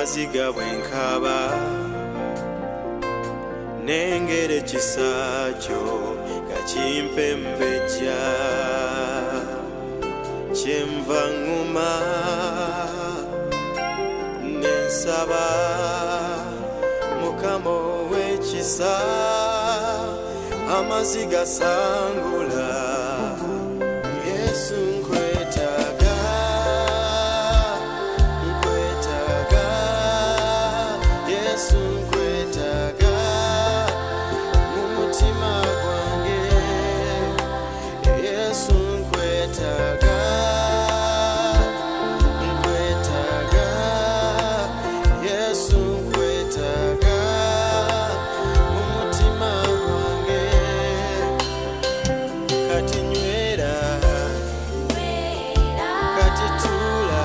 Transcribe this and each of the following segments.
n'amaziga bwenkaba nengera ekisa kyo nga kimpembejja kyenva ŋŋuma nensaba Mukama ow'ekisa amaziga sangula Yesu nkwetaaga nkwetaaga Yesu nkwetaaga mu mutima gwange Yesu nkwetaaga nkwetaaga Yesu nkwetaaga mu mutima gwange kati nywera kati tuula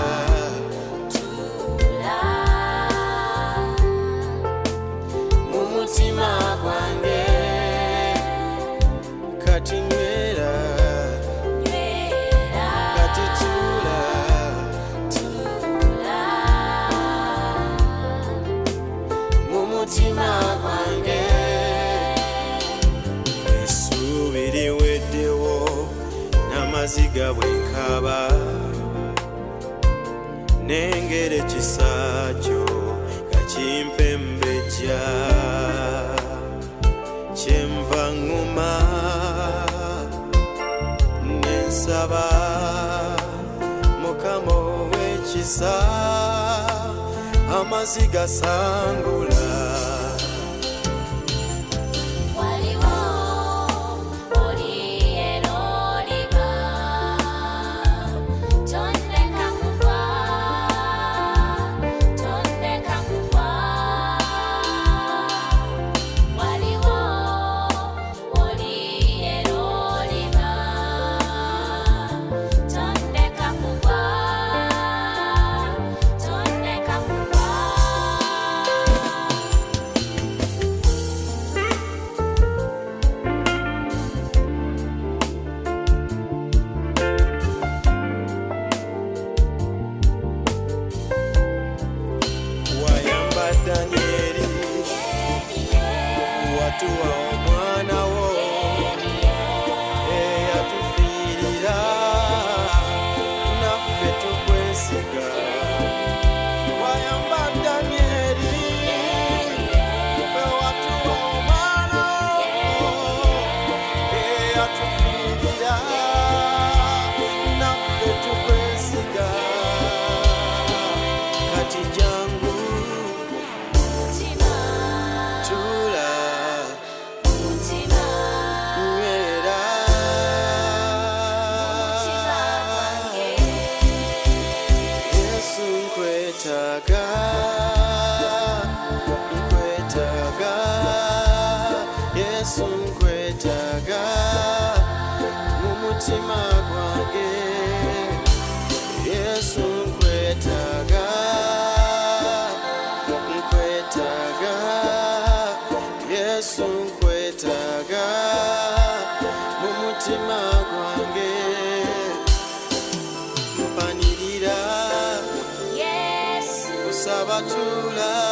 mu mutima gwange kati nywera kati tuula mu mutima gwange essuubi liweddewo n'amaziga bwenkaba nengera ekisa kyo nga kimpembejja kyenva ŋŋuma nensaba Mukama ow'ekisa amaziga sangula Danieli watuwa omwana wo eyatufiirira naffe tukwesiga wayamba Danieli watuwa omwana wo eyatufiirira naffe tukwesiga kati jangu nkwetaaga nkwetaaga Yesu nkwetaaga mu mutima gwange Yesu nkwetaaga nkwetaaga Yesu nkwetaaga mu mutima gwange mpanirira Sabatula